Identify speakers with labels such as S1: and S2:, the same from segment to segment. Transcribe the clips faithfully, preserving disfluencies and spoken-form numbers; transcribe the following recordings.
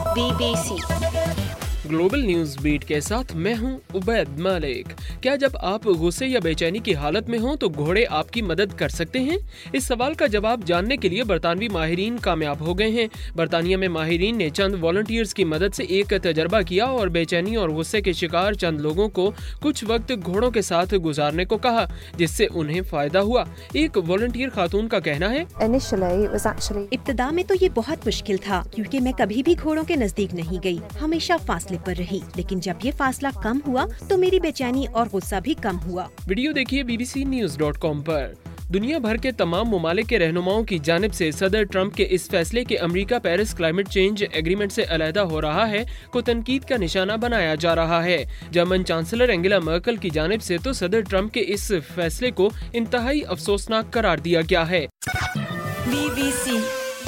S1: Be B C
S2: global news beat के साथ मैं हूं उबैद मलिक। क्या जब आप गुस्से या बेचैनी की हालत में हों तो घोड़े आपकी मदद कर सकते हैं? इस सवाल का जवाब जानने के लिए बरतानवी माहिरीन कामयाब हो गए हैं। बरतानिया में माहिरीन ने चंद वॉलंटियर्स की मदद से एक तजर्बा किया और बेचैनी और गुस्से के शिकार चंद लोगों को कुछ वक्त घोड़ों के साथ गुजारने को कहा, जिससे उन्हें फायदा हुआ। एक वॉलंटियर खातून का कहना है,
S3: इब्तिदा में तो ये बहुत मुश्किल था क्योंकि मैं कभी भी घोड़ों के नजदीक नहीं गई, हमेशा फासले पर रही। लेकिन जब ये फासला कम हुआ तो मेरी बेचैनी और गुस्सा भी कम हुआ।
S2: वीडियो देखिए B B C news dot com पर। दुनिया भर के तमाम ममालिक के रहनुमाओं की जानिब से सदर ट्रंप के इस फैसले के America Paris climate change agreement से अलहदा हो रहा है को तनकीद का निशाना बनाया जा रहा है। जर्मन चांसलर एंगेला मर्कल की जानिब से तो सदर ट्रंप के इस फैसले को इंतहाई अफसोसनाक करार दिया गया है।
S1: B B C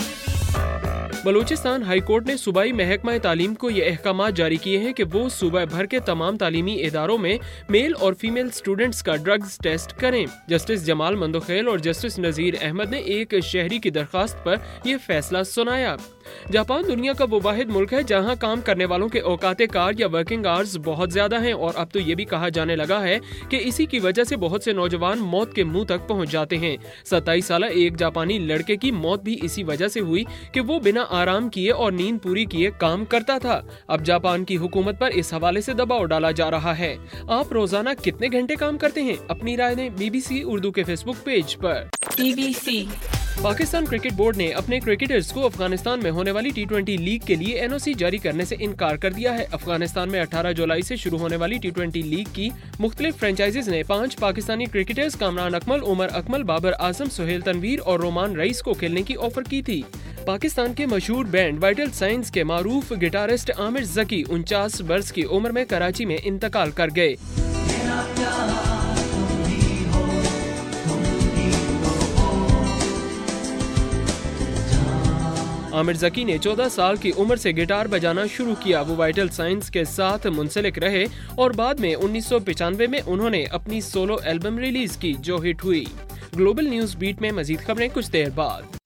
S2: Balochistan high court ने सूबाई महकमा तालीम को ये अहकामात जारी किए हैं कि वो सूबा भर के तमाम तालीमी इदारों में मेल और फीमेल स्टूडेंट्स का ड्रग्स टेस्ट करें। जस्टिस जमाल मंदोखेल और जस्टिस नजीर अहमद ने एक शहरी की दरखास्त पर यह फैसला सुनाया। जापान दुनिया का वो वाहिद मुल्क है जहां काम करने वालों के औकाते कार या वर्किंग आवर्स बहुत ज्यादा हैं और अब तो ये भी कहा जाने लगा है कि इसी की वजह से बहुत से नौजवान मौत के मुंह तक पहुंच जाते हैं। सत्ताईस साल एक जापानी लड़के की मौत भी इसी वजह से हुई कि वो बिना आराम किए और नींद पूरी किए काम करता था। अब जापान की हुकूमत पर इस हवाले से दबाव डाला जा रहा है। आप रोजाना कितने घंटे काम करते हैं? अपनी राय दें बी बी सी उर्दू के फेसबुक पेज पर।
S1: B B C
S2: Pakistan cricket board ने अपने क्रिकेटर्स को अफगानिस्तान में होने वाली टी ट्वेंटी लीग के लिए एन ओ सी जारी करने से इनकार कर दिया है। अफगानिस्तान में अठारह जुलाई से शुरू होने वाली टी ट्वेंटी लीग की मुख्तलिफ फ्रेंचाइजीज ने पांच पाकिस्तानी क्रिकेटर्स कामरान अकमल, उमर अकमल, बाबर आजम, सुहेल तनवीर और रोमान रईस को खेलने की ऑफर की थी। पाकिस्तान के मशहूर बैंड वाइटल साइंस के मारूफ गिटारिस्ट आमिर जकी उनचास बरस की उम्र में कराची में इंतकाल कर गए। आमिर जकी ने चौदह साल की उम्र से गिटार बजाना शुरू किया। वो वाइटल साइंस के साथ मुंसलिक रहे और बाद में उन्नीस सौ पचानवे में उन्होंने अपनी सोलो एल्बम रिलीज की जो हिट हुई। ग्लोबल न्यूज बीट में मजीद खबरें कुछ देर बाद।